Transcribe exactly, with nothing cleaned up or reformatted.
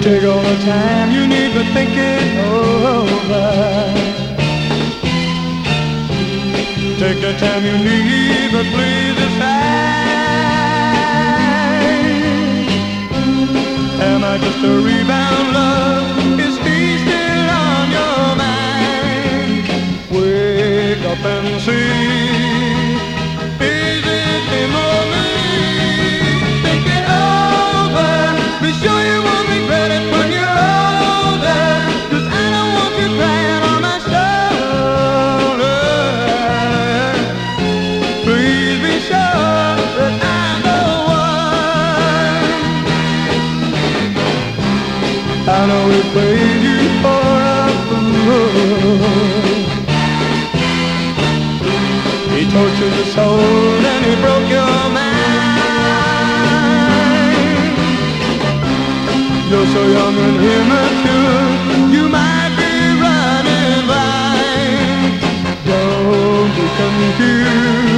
Take all the time you need to think it over. Take the time you need, but please decide. Am I just a rebound, love? Is he still on your mind? Wake up and see. Is it him or me? Think it over. Be sure you won't regret it when you're older. 'Cause I don't want you crying on my shoulder. Please be sure that I'm the one. I know we played you for a fool. He tortured your soul and he broke your mind. You're so young and immature, you might be running blind. Don't be confused.